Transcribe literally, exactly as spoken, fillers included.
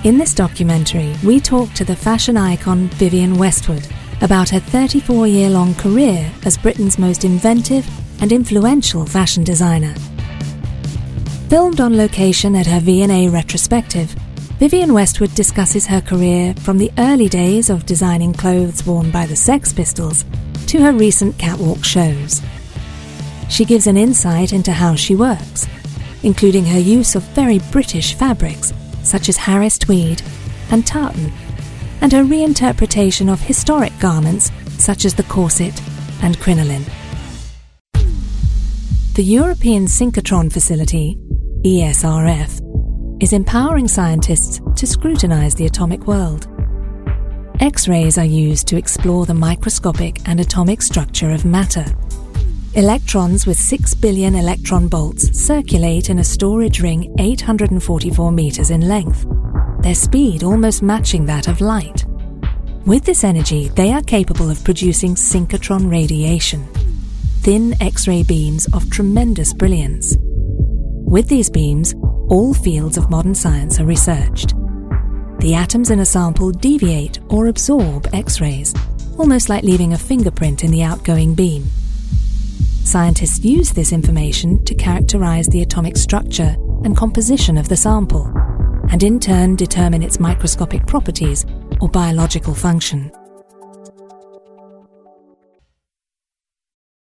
In this documentary, we talk to the fashion icon Vivienne Westwood about her thirty-four-year-long career as Britain's most inventive and influential fashion designer. Filmed on location at her V and A retrospective, Vivienne Westwood discusses her career from the early days of designing clothes worn by the Sex Pistols to her recent catwalk shows. She gives an insight into how she works, including her use of very British fabrics such as Harris tweed and tartan, and her reinterpretation of historic garments such as the corset and crinoline. The European Synchrotron Facility, E S R F, is empowering scientists to scrutinize the atomic world. X-rays are used to explore the microscopic and atomic structure of matter. Electrons with six billion electron bolts circulate in a storage ring eight hundred forty-four meters in length, their speed almost matching that of light. With this energy, they are capable of producing synchrotron radiation, thin X-ray beams of tremendous brilliance. With these beams, all fields of modern science are researched. The atoms in a sample deviate or absorb X-rays, almost like leaving a fingerprint in the outgoing beam. Scientists use this information to characterize the atomic structure and composition of the sample, and in turn determine its microscopic properties or biological function.